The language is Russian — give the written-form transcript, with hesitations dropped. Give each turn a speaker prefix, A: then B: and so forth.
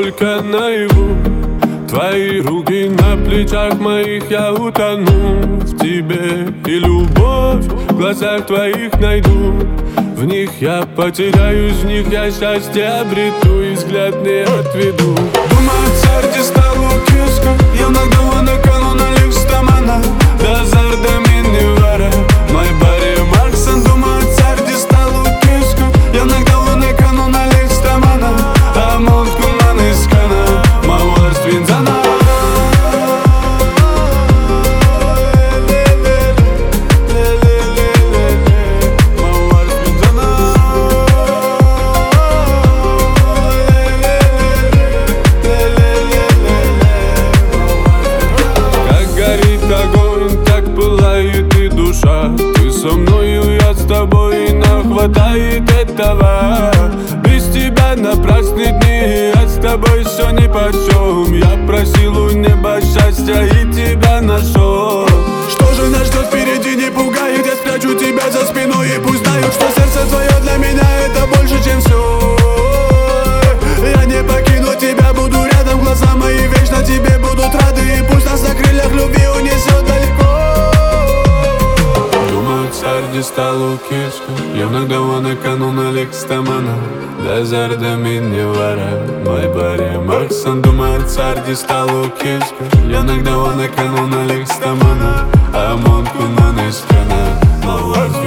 A: только наяву. Твои руки на плечах моих, я утону в тебе. И любовь в глазах твоих найду. В них я потеряюсь, в них я счастье обрету и взгляд не отведу. Думаю, царь стало киска, я нагнала на канун Алекстамана. Да зардами не вара, мой баре Марксон. Думаю, царь стало киска, я нагнала на канун Алекстамана. А мозгу манискана, мауар свинзана. Ты со мною, я с тобой, и нам хватает этого. Без тебя напрасны дни, я с тобой все нипочем. Я просил у неба счастья и тебя нашел. Что же нас ждет впереди, не пугает. Я спрячу тебя за спиной и пусть знают, что сердце твое для меня это больше, чем все. Я не покину тебя, буду рядом, глаза мои вечно тебе будут рады. И пусть нас на крыльях любви унесет далеко. Царь стало киска, я нагнала на канун Алекстамана. Да зардами не вара, мой баре Марксон. Думаю, царь стало киска, я нагнала на канун Алекстамана. А монку на страна,